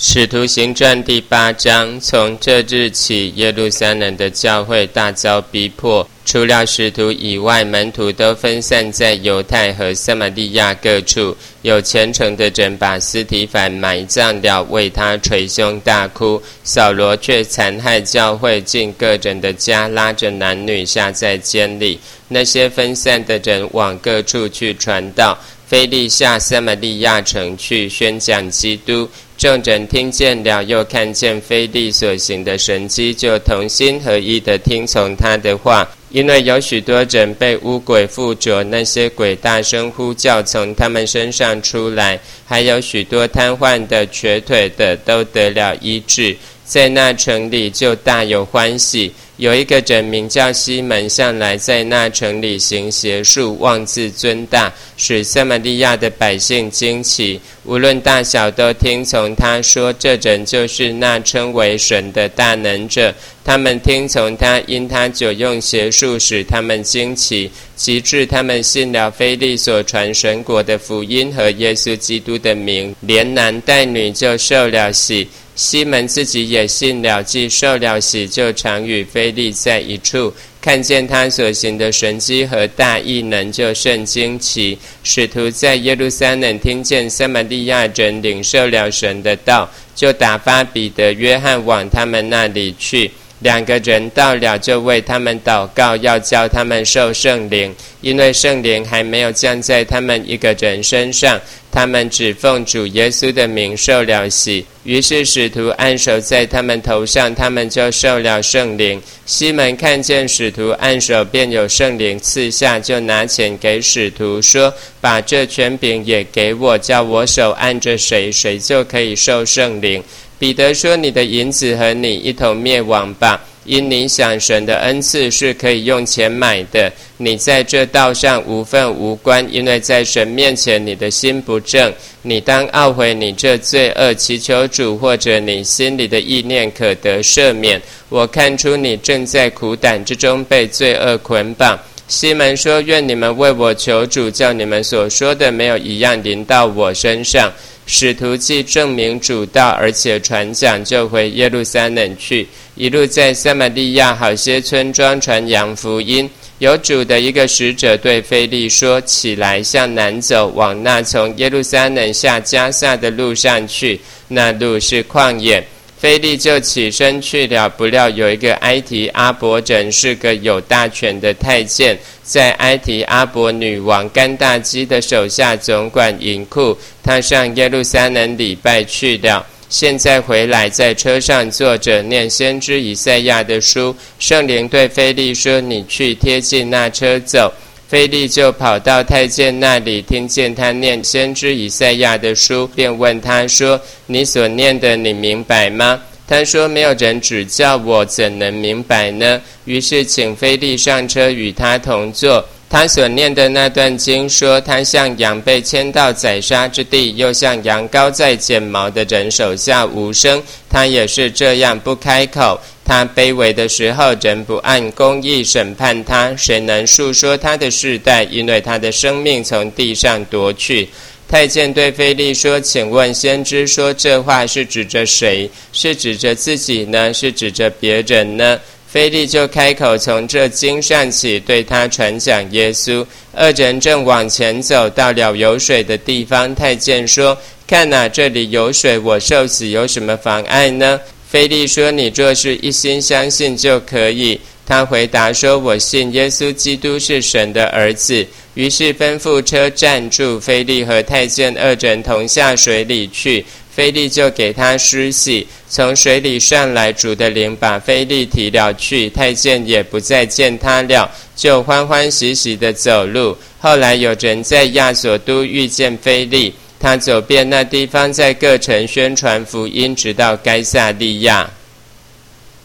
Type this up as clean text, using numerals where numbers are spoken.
使徒行传第8章，从这日起，耶路撒冷的教会大遭逼迫，除了使徒以外，门徒都分散在犹太和撒玛利亚各处。有虔诚的人把司提反埋葬了，为他捶胸大哭。扫罗却残害教会，进个人的家，拉着男女下在监里。那些分散的人往各处去传道。腓力下撒玛利亚城去，宣讲基督。众人听见了，又看见腓力所行的神迹，就同心合意地听从他的话。因为有许多人被污鬼附着，那些鬼大声呼叫，从他们身上出来，还有许多瘫痪的、瘸腿的都得了医治。在那城里就大有欢喜。有一个人名叫西门，向来在那城里行邪术，妄自尊大，使撒玛利亚的百姓惊奇，无论大小都听从他，说这人就是那称为神的大能者。他们听从他，因他久用邪术使他们惊奇，及至他们信了腓力所传神国的福音和耶稣基督的名，连男带女就受了洗。西门自己也信了，既受了洗，就常与腓力在一处，看见他所行的神迹和大异能，就甚惊奇。使徒在耶路撒冷听见撒玛利亚人领受了神的道，就打发彼得、约翰往他们那里去。两个人到了，就为他们祷告，要叫他们受圣灵，因为圣灵还没有降在他们一个人身上。他们只奉主耶稣的名受了洗。于是使徒按手在他们头上，他们就受了圣灵。西门看见使徒按手，便有圣灵赐下，就拿钱给使徒，说：把这权柄也给我，叫我手按着谁，谁就可以受圣灵。彼得说：你的银子和你一同灭亡吧，因你想神的恩赐是可以用钱买的。你在这道上无份无关，因为在神面前你的心不正。你当懊悔你这罪恶，祈求主，或者你心里的意念可得赦免。我看出你正在苦胆之中被罪恶捆绑。西门说：愿你们为我求主，叫你们所说的没有一样临到我身上。使徒既证明主道，而且传讲，就回耶路撒冷去，一路在撒玛利亚好些村庄传扬福音。有主的一个使者对腓力说：起来，向南走，往那从耶路撒冷下迦萨的路上去，那路是旷野。腓力就起身去了，不料有一个埃提阿伯人，是个有大权的太监，在埃提阿伯女王甘大基的手下总管银库。他上耶路撒冷礼拜去了，现在回来，在车上坐着，念先知以赛亚的书。圣灵对腓力说：你去贴近那车走。腓力就跑到太监那里，听见他念先知以赛亚的书，便问他说：你所念的你明白吗？他说：没有人指教我，怎能明白呢？于是请腓力上车，与他同坐。他所念的那段经说：他像羊被牵到宰杀之地，又像羊羔在剪毛的人手下无声。他也是这样不开口。他卑微的时候，人不按公义审判他，谁能述说他的世代？因为他的生命从地上夺去。太监对腓力说：请问先知说这话是指着谁？是指着自己呢？是指着别人呢？腓力就开口，从这经上起，对他传讲耶稣。二人正往前走，到了有水的地方。太监说：看哪，这里有水，我受洗有什么妨碍呢？腓力说：你若是一心相信就可以。他回答说：我信耶稣基督是神的儿子。于是吩咐车站住，腓力和太监二人同下水里去。腓力就给他施洗，从水里上来，主的灵把腓力提了去，太监也不再见他了，就欢欢喜喜地走路。后来有人在亚索都遇见腓力，他走遍那地方，在各城宣传福音，直到该撒利亚。